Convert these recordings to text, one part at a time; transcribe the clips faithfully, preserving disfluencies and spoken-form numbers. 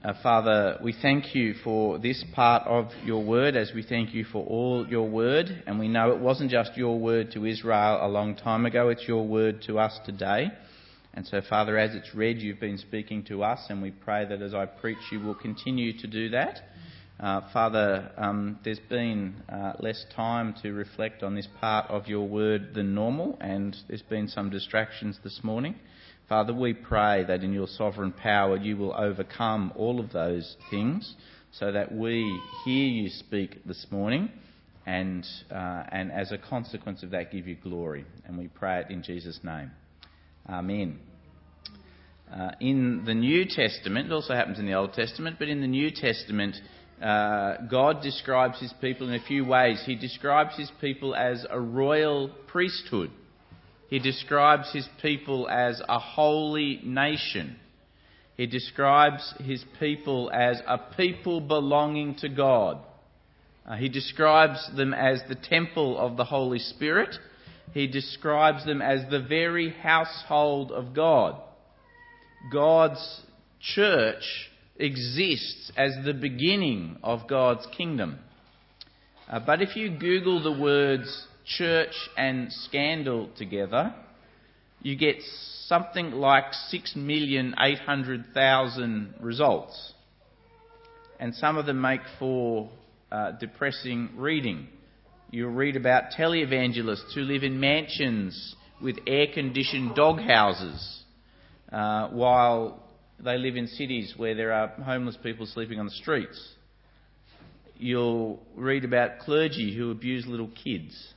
Uh, Father, we thank you for this part of your word, as we thank you for all your word. And we know it wasn't just your word to Israel a long time ago, it's your word to us today. And so, Father, as it's read, you've been speaking to us, and we pray that as I preach, you will continue to do that. Uh, Father, um, there's been uh, less time to reflect on this part of your word than normal, and there's been some distractions this morning. Father, we pray that in your sovereign power you will overcome all of those things so that we hear you speak this morning and uh, and as a consequence of that give you glory. And we pray it in Jesus' name. Amen. Uh, in the New Testament, it also happens in the Old Testament, but in the New Testament, uh, God describes his people in a few ways. He describes his people as a royal priesthood. He describes his people as a holy nation. He describes his people as a people belonging to God. Uh, he describes them as the temple of the Holy Spirit. He describes them as the very household of God. God's church exists as the beginning of God's kingdom. Uh, but if you Google the words church and scandal together, you get something like six million eight hundred thousand results. And some of them make for uh, depressing reading. You'll read about televangelists who live in mansions with air-conditioned dog houses uh, while they live in cities where there are homeless people sleeping on the streets. You'll read about clergy who abuse little kids.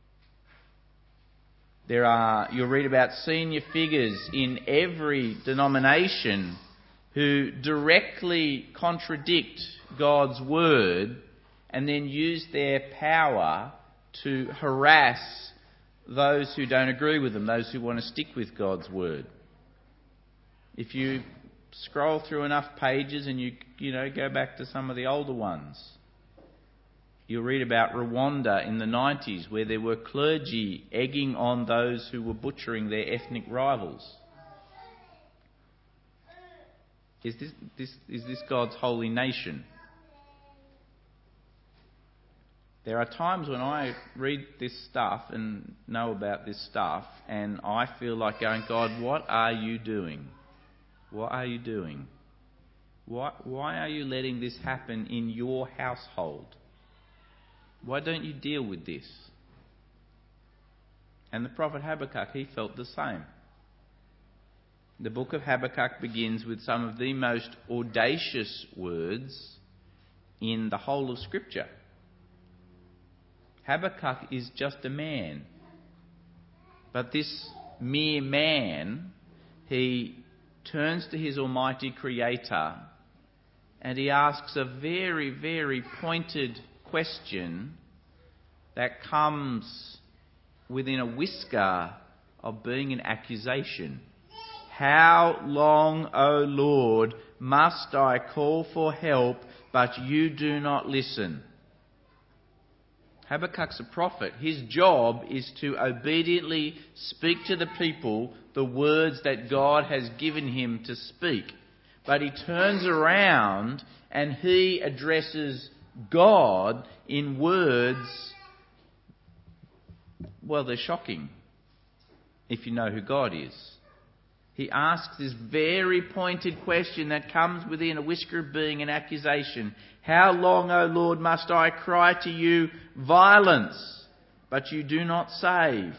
There are, you'll read about senior figures in every denomination who directly contradict God's word and then use their power to harass those who don't agree with them, those who want to stick with God's word. If you scroll through enough pages and you, you know, go back to some of the older ones, you'll read about Rwanda in the nineties, where there were clergy egging on those who were butchering their ethnic rivals. Is this, this, is this God's holy nation? There are times when I read this stuff and know about this stuff, and I feel like going, God, what are you doing? What are you doing? Why, why are you letting this happen in your household? Why don't you deal with this? And the prophet Habakkuk, he felt the same. The book of Habakkuk begins with some of the most audacious words in the whole of Scripture. Habakkuk is just a man. But this mere man, he turns to his Almighty Creator and he asks a very, very pointed question that comes within a whisker of being an accusation. How long, O Lord, must I call for help, but you do not listen? Habakkuk's a prophet. His job is to obediently speak to the people the words that God has given him to speak. But he turns around and he addresses God in words, well, they're shocking if you know who God is. He asks this very pointed question that comes within a whisker of being an accusation. How long, O Lord, must I cry to you violence, but you do not save?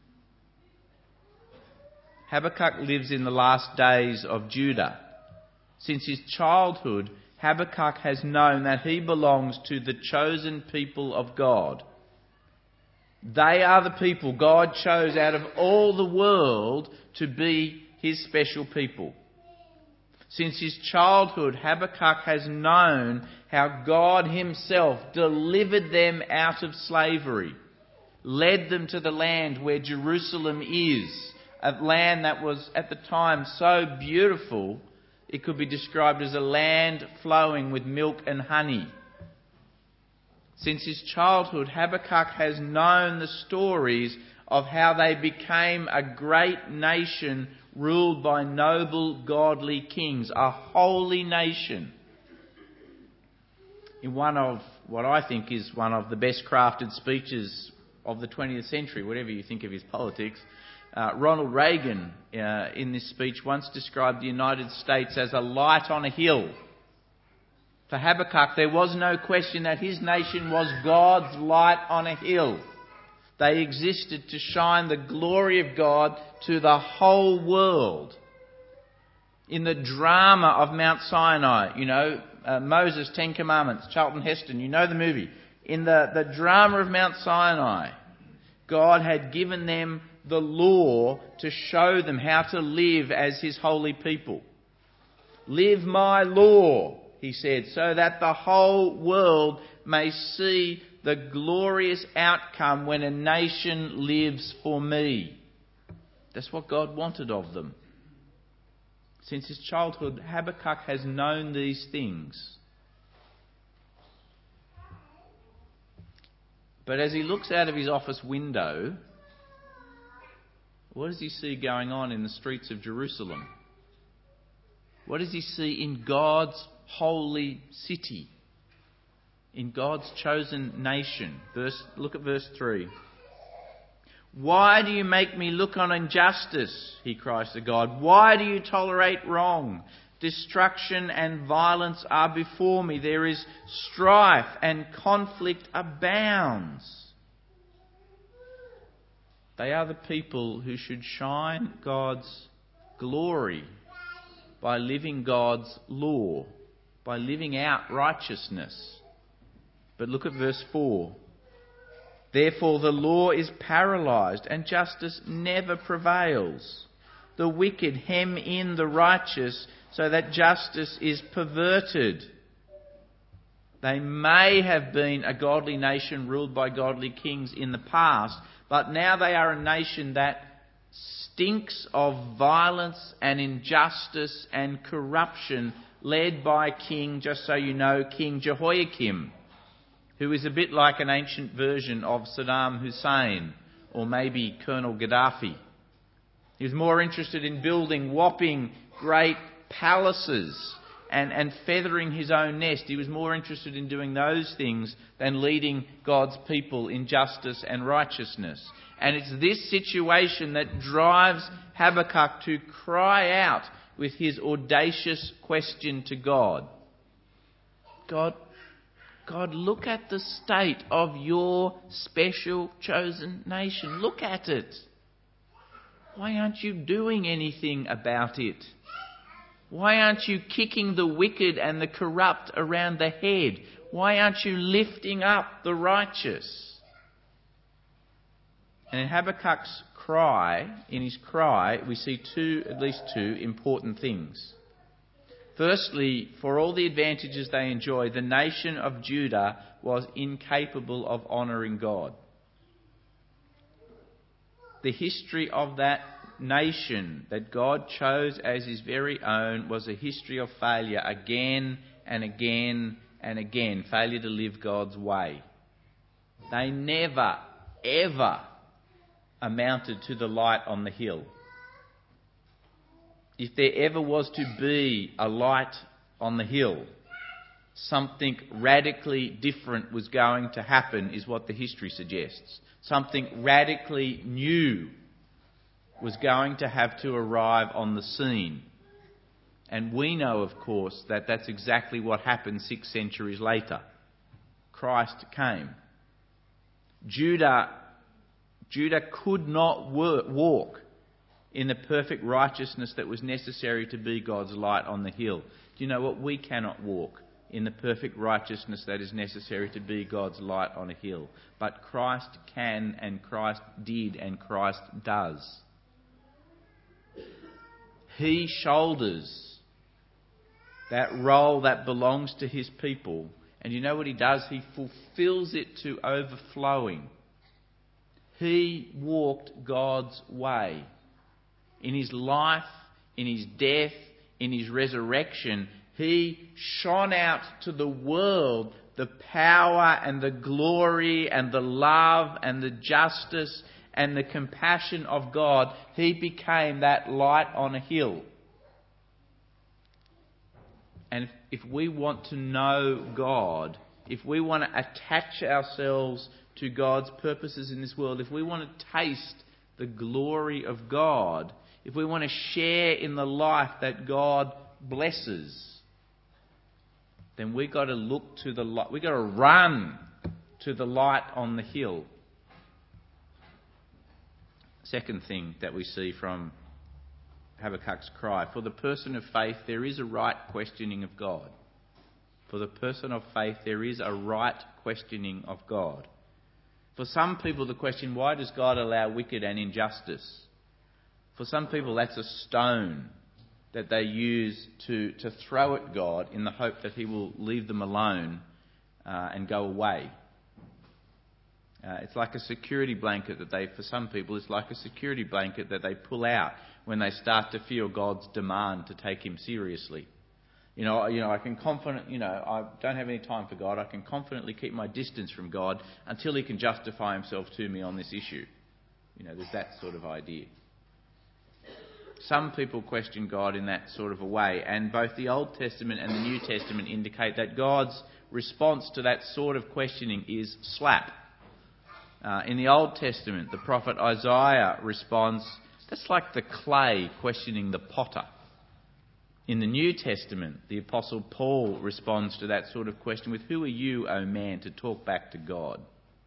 Habakkuk lives in the last days of Judah. Since his childhood, Habakkuk has known that he belongs to the chosen people of God. They are the people God chose out of all the world to be his special people. Since his childhood, Habakkuk has known how God himself delivered them out of slavery, led them to the land where Jerusalem is, a land that was at the time so beautiful it could be described as a land flowing with milk and honey. Since his childhood, Habakkuk has known the stories of how they became a great nation ruled by noble, godly kings, a holy nation in one of what I think is one of the best crafted speeches of the twentieth century, whatever you think of his politics, uh, Ronald Reagan uh, in this speech once described the United States as a light on a hill. For Habakkuk, there was no question that his nation was God's light on a hill. They existed to shine the glory of God to the whole world. In the drama of Mount Sinai, you know, uh, Moses' Ten Commandments, Charlton Heston, you know the movie. In the, the drama of Mount Sinai, God had given them the law to show them how to live as his holy people. Live my law, he said, so that the whole world may see the glorious outcome when a nation lives for me. That's what God wanted of them. Since his childhood, Habakkuk has known these things. But as he looks out of his office window, what does he see going on in the streets of Jerusalem? What does he see in God's holy city? In God's chosen nation? Verse, look at verse three. Why do you make me look on injustice? He cries to God. Why do you tolerate wrong? Destruction and violence are before me. There is strife and conflict abounds. They are the people who should shine God's glory by living God's law, by living out righteousness. But look at verse four. Therefore the law is paralysed and justice never prevails. The wicked hem in the righteous so that justice is perverted. They may have been a godly nation ruled by godly kings in the past, but now they are a nation that stinks of violence and injustice and corruption, led by King, just so you know, King Jehoiakim, who is a bit like an ancient version of Saddam Hussein or maybe Colonel Gaddafi. He was more interested in building whopping great palaces and, and feathering his own nest. He was more interested in doing those things than leading God's people in justice and righteousness. And it's this situation that drives Habakkuk to cry out with his audacious question to God. God, God, look at the state of your special chosen nation. Look at it. Why aren't you doing anything about it? Why aren't you kicking the wicked and the corrupt around the head? Why aren't you lifting up the righteous? And in Habakkuk's cry, in his cry, we see two, at least two important things. Firstly, for all the advantages they enjoy, the nation of Judah was incapable of honouring God. The history of that nation that God chose as his very own was a history of failure again and again and again. Failure to live God's way. They never, ever amounted to the light on the hill. If there ever was to be a light on the hill, something radically different was going to happen, is what the history suggests. Something radically new was going to have to arrive on the scene. And we know, of course, that that's exactly what happened six centuries later. Christ came. Judah, Judah could not work, walk in the perfect righteousness that was necessary to be God's light on the hill. Do you know what? We cannot walk in the perfect righteousness that is necessary to be God's light on a hill. But Christ can, and Christ did, and Christ does. He shoulders that role that belongs to his people. And you know what he does? He fulfills it to overflowing. He walked God's way. In his life, in his death, in his resurrection, he shone out to the world the power and the glory and the love and the justice and the compassion of God. He became that light on a hill. And if, if we want to know God, if we want to attach ourselves to God's purposes in this world, if we want to taste the glory of God, if we want to share in the life that God blesses, then we've got to look to the light. We've got to run to the light on the hill. Second thing that we see from Habakkuk's cry: for the person of faith, there is a right questioning of God. For the person of faith, there is a right questioning of God. For some people, the question, why does God allow wicked and injustice? For some people, that's a stone that they use to, to throw at God in the hope that he will leave them alone uh, and go away. Uh, it's like a security blanket that they, for some people, it's like a security blanket that they pull out when they start to feel God's demand to take him seriously. You know, you know, I can confident, you know, I don't have any time for God. I can confidently keep my distance from God until he can justify himself to me on this issue. You know, there's that sort of idea. Some people question God in that sort of a way, and both the Old Testament and the New Testament indicate that God's response to that sort of questioning is slap. Uh, in the Old Testament, the prophet Isaiah responds, that's like the clay questioning the potter. In the New Testament, the Apostle Paul responds to that sort of question with, who are you, O man, to talk back to God?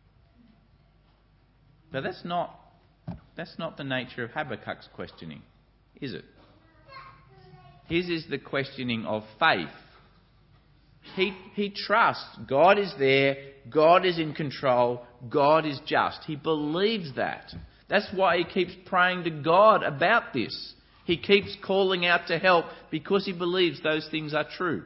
But that's not, that's not the nature of Habakkuk's questioning, is it? His is the questioning of faith. He, he trusts God is there, God is in control, God is just. He believes that. That's why he keeps praying to God about this. He keeps calling out to help because he believes those things are true.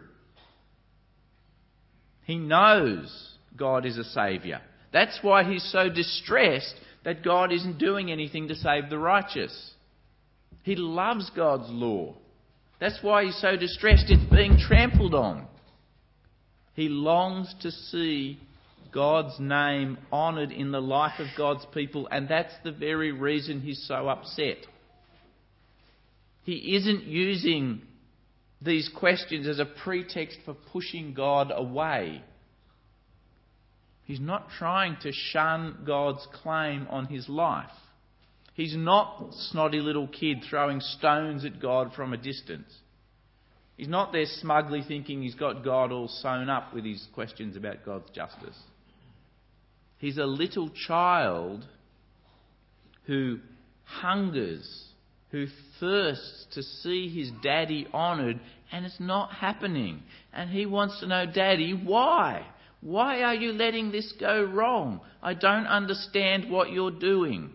He knows God is a saviour. That's why he's so distressed that God isn't doing anything to save the righteous. He loves God's law. That's why he's so distressed it's being trampled on. He longs to see God's name honoured in the life of God's people, and that's the very reason he's so upset. He isn't using these questions as a pretext for pushing God away. He's not trying to shun God's claim on his life. He's not a snotty little kid throwing stones at God from a distance. He's not there smugly thinking he's got God all sewn up with his questions about God's justice. He's a little child who hungers, who thirsts to see his daddy honoured, and it's not happening. And he wants to know, Daddy, why? Why are you letting this go wrong? I don't understand what you're doing.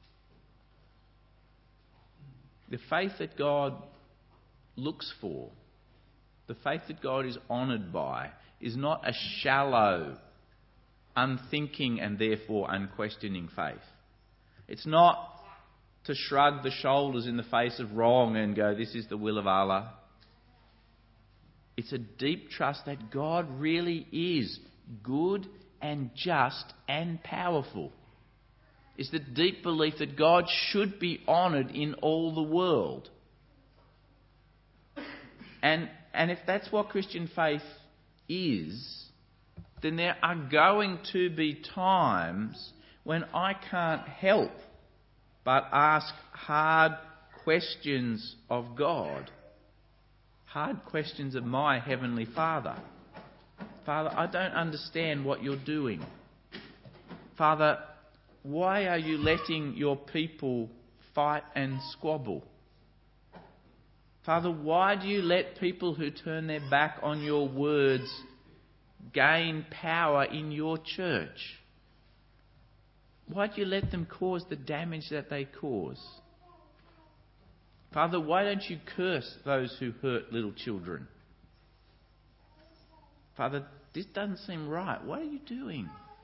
The faith that God looks for, the faith that God is honoured by, is not a shallow, unthinking and therefore unquestioning faith. It's not to shrug the shoulders in the face of wrong and go, this is the will of Allah. It's a deep trust that God really is good and just and powerful. It's the deep belief that God should be honoured in all the world. And, and if that's what Christian faith is, then there are going to be times when I can't help but ask hard questions of God. Hard questions of my Heavenly Father. Father, I don't understand what you're doing. Father, why are you letting your people fight and squabble? Father, why do you let people who turn their back on your words gain power in your church? Why do you let them cause the damage that they cause? Father, why don't you curse those who hurt little children? Father, this doesn't seem right. What are you doing?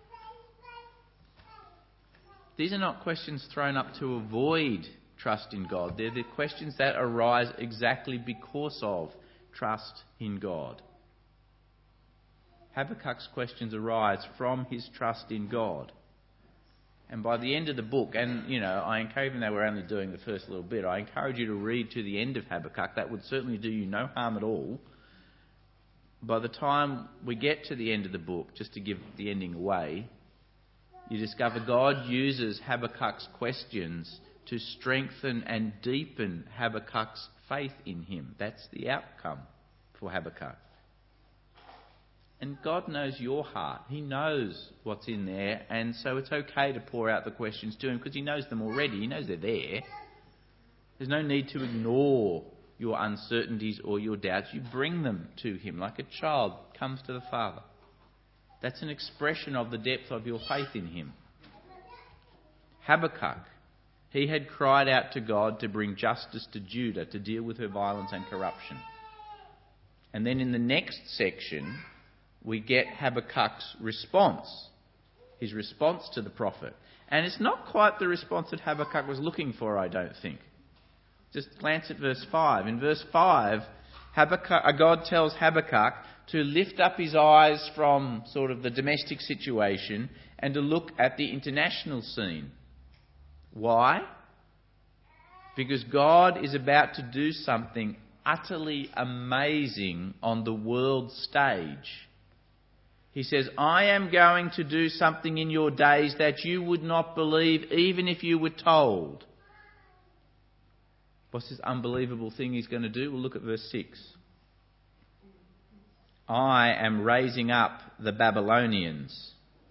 These are not questions thrown up to avoid trust in God. They're the questions that arise exactly because of trust in God. Habakkuk's questions arise from his trust in God. And by the end of the book, and, you know, I encourage, even though we're only doing the first little bit, I encourage you to read to the end of Habakkuk. That would certainly do you no harm at all. by the time we get to the end of the book, just to give the ending away, you discover God uses Habakkuk's questions to strengthen and deepen Habakkuk's faith in him. That's the outcome for Habakkuk. And God knows your heart. He knows what's in there, and so it's okay to pour out the questions to him because he knows them already. He knows they're there. There's no need to ignore your uncertainties or your doubts. You bring them to him like a child comes to the father. That's an expression of the depth of your faith in him. Habakkuk, he had cried out to God to bring justice to Judah, to deal with her violence and corruption. And then in the next section, we get Habakkuk's response, his response to the prophet. And it's not quite the response that Habakkuk was looking for, I don't think. Just glance at verse five. In verse five, Habakkuk, God tells Habakkuk to lift up his eyes from sort of the domestic situation and to look at the international scene. Why? Because God is about to do something utterly amazing on the world stage. He says, I am going to do something in your days that you would not believe even if you were told. What's this unbelievable thing he's going to do? Well, look at verse six. I am raising up the Babylonians.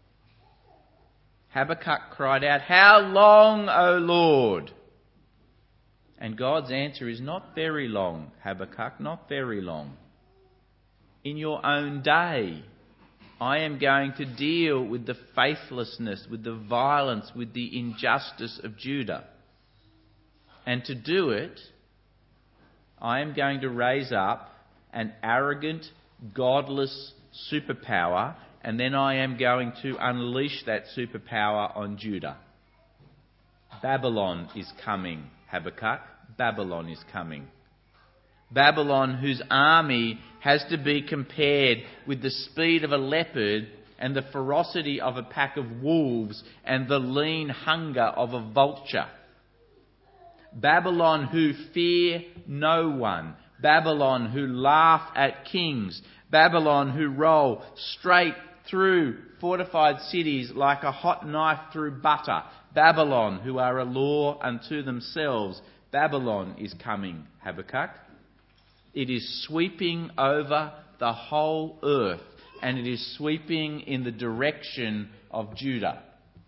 Habakkuk cried out, how long, O Lord? And God's answer is not very long, Habakkuk, not very long. In your own day, I am going to deal with the faithlessness, with the violence, with the injustice of Judah. And to do it, I am going to raise up an arrogant, godless superpower, and then I am going to unleash that superpower on Judah. Babylon is coming, Habakkuk. Babylon is coming. Babylon, whose army has to be compared with the speed of a leopard and the ferocity of a pack of wolves and the lean hunger of a vulture. Babylon, who fear no one. Babylon, who laugh at kings. Babylon, who roll straight through fortified cities like a hot knife through butter. Babylon, who are a law unto themselves. Babylon is coming, Habakkuk. It is sweeping over the whole earth, and it is sweeping in the direction of Judah.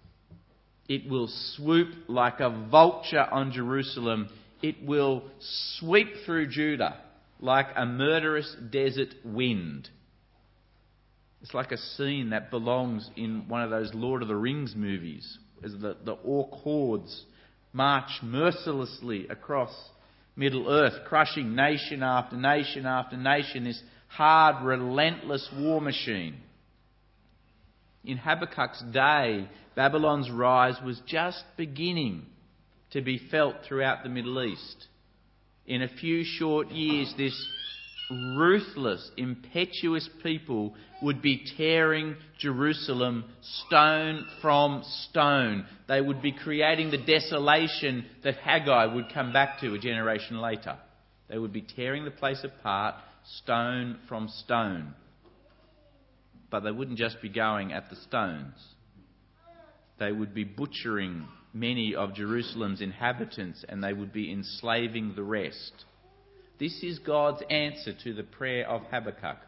It will swoop like a vulture on Jerusalem. It will sweep through Judah like a murderous desert wind. It's like a scene that belongs in one of those Lord of the Rings movies, as the, the orc hordes march mercilessly across Middle Earth, crushing nation after nation after nation, this hard, relentless war machine. In Habakkuk's day, Babylon's rise was just beginning to be felt throughout the Middle East. In a few short years, this ruthless, impetuous people would be tearing Jerusalem stone from stone. They would be creating the desolation that Haggai would come back to a generation later. They would be tearing the place apart, stone from stone. But they wouldn't just be going at the stones. They would be butchering many of Jerusalem's inhabitants, and they would be enslaving the rest. This is God's answer to the prayer of Habakkuk.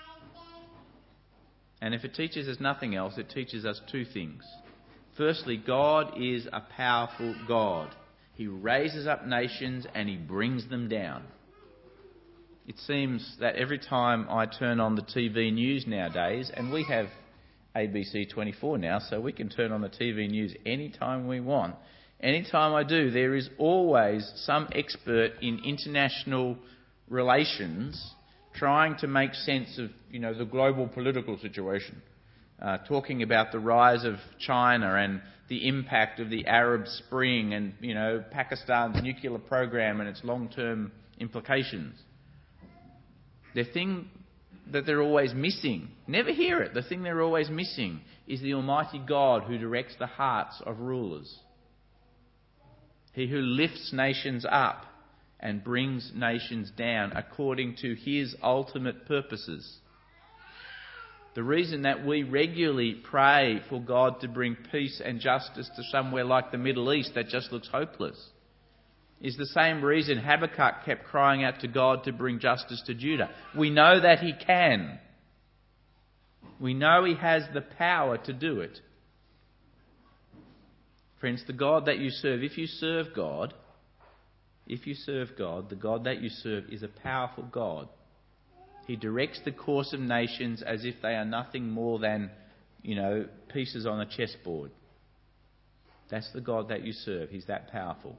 And if it teaches us nothing else, it teaches us two things. Firstly, God is a powerful God. He raises up nations and he brings them down. It seems that every time I turn on the T V news nowadays, and we have A B C twenty-four now, so we can turn on the T V news anytime we want. Anytime I do, there is always some expert in international relations trying to make sense of, you know, the global political situation, uh, talking about the rise of China and the impact of the Arab Spring and, you know, Pakistan's nuclear program and its long-term implications. The thing that they're always missing, never hear it, the thing they're always missing is the Almighty God who directs the hearts of rulers. He who lifts nations up and brings nations down according to his ultimate purposes. The reason that we regularly pray for God to bring peace and justice to somewhere like the Middle East that just looks hopeless is the same reason Habakkuk kept crying out to God to bring justice to Judah. We know that he can. We know he has the power to do it. Friends, the God that you serve, if you serve God, if you serve God, the God that you serve is a powerful God. He directs the course of nations as if they are nothing more than, you know, pieces on a chessboard. That's the God that you serve. He's that powerful.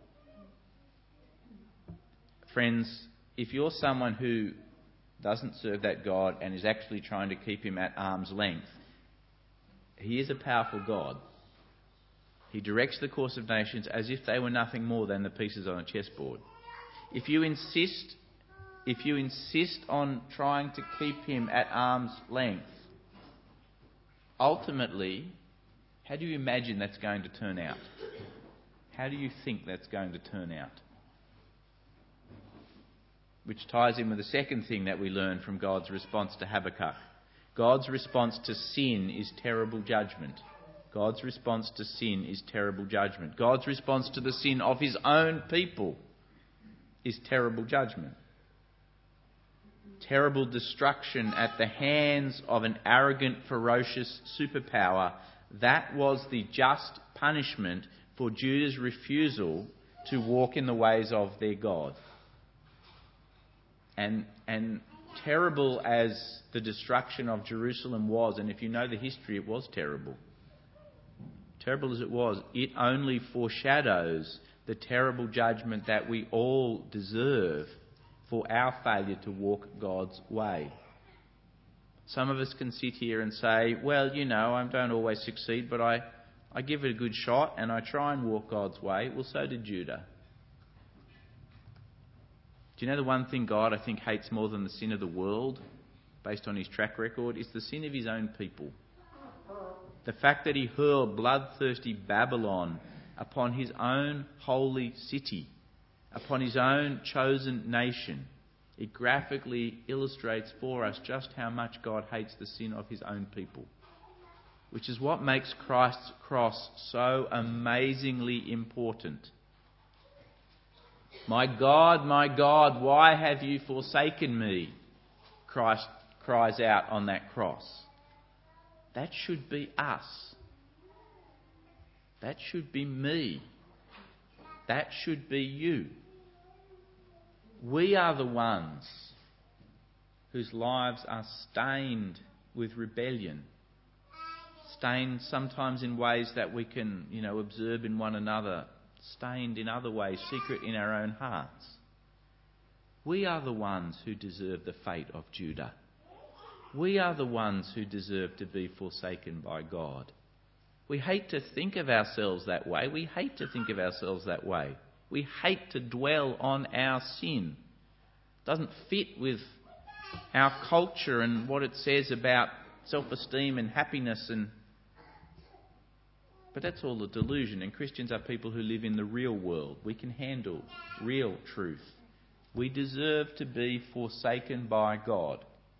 Friends, if you're someone who doesn't serve that God and is actually trying to keep him at arm's length, he is a powerful God. He directs the course of nations as if they were nothing more than the pieces on a chessboard. If you insist If you insist on trying to keep him at arm's length, ultimately, how do you imagine that's going to turn out? How do you think that's going to turn out? Which ties in with the second thing that we learn from God's response to Habakkuk. God's response to sin is terrible judgment. God's response to sin is terrible judgment. God's response to the sin of his own people is terrible judgment. Terrible destruction at the hands of an arrogant, ferocious superpower. That was the just punishment for Judah's refusal to walk in the ways of their God. And, and terrible as the destruction of Jerusalem was, and if you know the history, it was terrible. Terrible as it was, it only foreshadows the terrible judgment that we all deserve for our failure to walk God's way. Some of us can sit here and say, well, you know, I don't always succeed, but I, I give it a good shot and I try and walk God's way. Well, so did Judah. Do you know the one thing God, I think, hates more than the sin of the world, based on his track record, is the sin of his own people. The fact that he hurled bloodthirsty Babylon upon his own holy city, upon his own chosen nation. It graphically illustrates for us just how much God hates the sin of his own people. Which is what makes Christ's cross so amazingly important. My God, my God, why have you forsaken me? Christ cries out on that cross. That should be us. That should be me. That should be you. We are the ones whose lives are stained with rebellion. Stained sometimes in ways that we can, you know, observe in one another. Stained in other ways, secret in our own hearts. We are the ones who deserve the fate of Judah. We are the ones who deserve to be forsaken by God. We hate to think of ourselves that way. We hate to think of ourselves that way. We hate to dwell on our sin. It doesn't fit with our culture and what it says about self-esteem and happiness. And But that's all a delusion. And Christians are people who live in the real world. We can handle real truth. We deserve to be forsaken by God.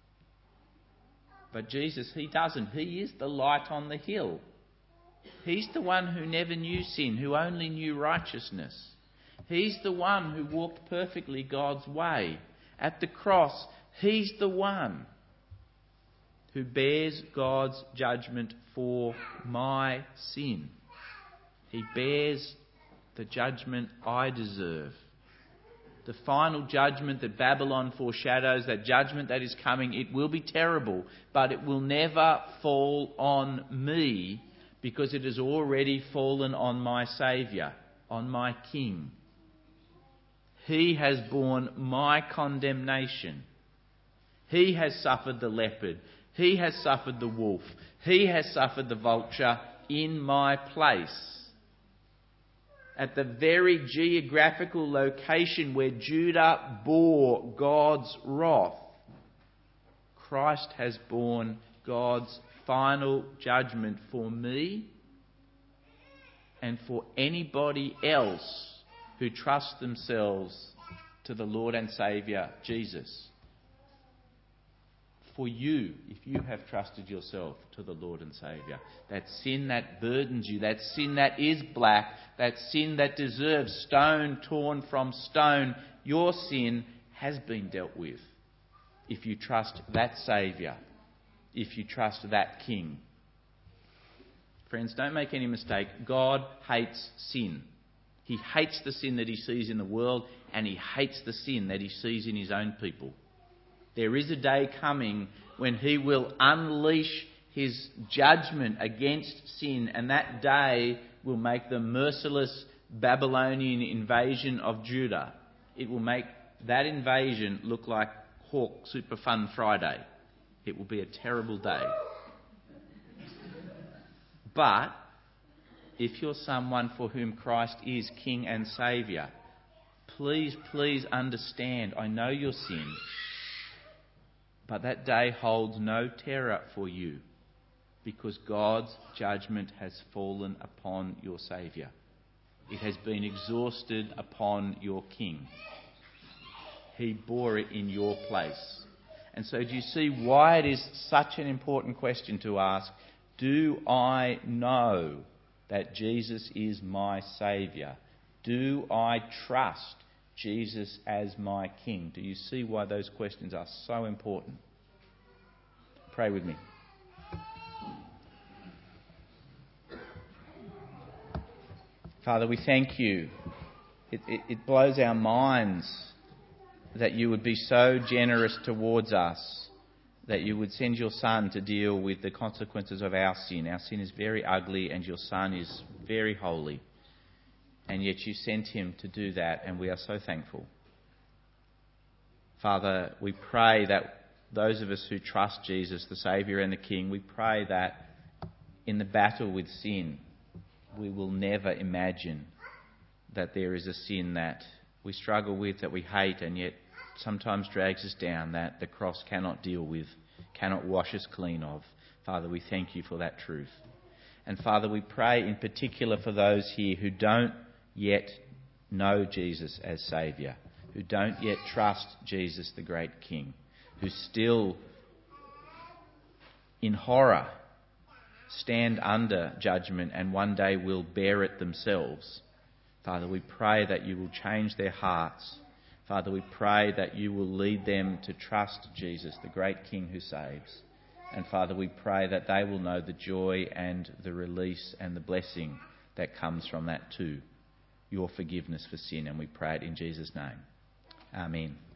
But Jesus, he doesn't. He is the light on the hill. He's the one who never knew sin, who only knew righteousness. He's the one who walked perfectly God's way. At the cross, he's the one who bears God's judgment for my sin. He bears the judgment I deserve. The final judgment that Babylon foreshadows, that judgment that is coming, it will be terrible, but it will never fall on me because it has already fallen on my Saviour, on my King. He has borne my condemnation. He has suffered the leopard. He has suffered the wolf. He has suffered the vulture in my place. At the very geographical location where Judah bore God's wrath, Christ has borne God's final judgment for me and for anybody else who trusts themselves to the Lord and Saviour Jesus. for you, if you have trusted yourself to the Lord and Saviour. That sin that burdens you, that sin that is black, that sin that deserves stone torn from stone, your sin has been dealt with. If you trust that Saviour, if you trust that King. Friends, don't make any mistake. God hates sin. He hates the sin that he sees in the world, and he hates the sin that he sees in his own people. There is a day coming when he will unleash his judgment against sin, and that day will make the merciless Babylonian invasion of Judah. It will make that invasion look like Hawk Super Fun Friday. It will be a terrible day. But if you're someone for whom Christ is King and Saviour, please, please understand, I know your sin, but that day holds no terror for you because God's judgment has fallen upon your Saviour. It has been exhausted upon your King. He bore it in your place. And so do you see why it is such an important question to ask? Do I know that Jesus is my Saviour? Do I trust Jesus as my King? Do you see why those questions are so important? Pray with me. Father, we thank you. It, it, it blows our minds that you would be so generous towards us, that you would send your Son to deal with the consequences of our sin. Our sin is very ugly and your Son is very holy. And yet you sent him to do that, and we are so thankful. Father, we pray that those of us who trust Jesus, the Saviour and the King, we pray that in the battle with sin, we will never imagine that there is a sin that we struggle with, that we hate, and yet sometimes drags us down, that the cross cannot deal with, cannot wash us clean of. Father, we thank you for that truth. And Father, we pray in particular for those here who don't yet know Jesus as Saviour, who don't yet trust Jesus, the great King, who still, in horror, stand under judgment and one day will bear it themselves. Father, we pray that you will change their hearts. Father, we pray that you will lead them to trust Jesus, the great King who saves. And Father, we pray that they will know the joy and the release and the blessing that comes from that too, your forgiveness for sin. And we pray it in Jesus' name. Amen.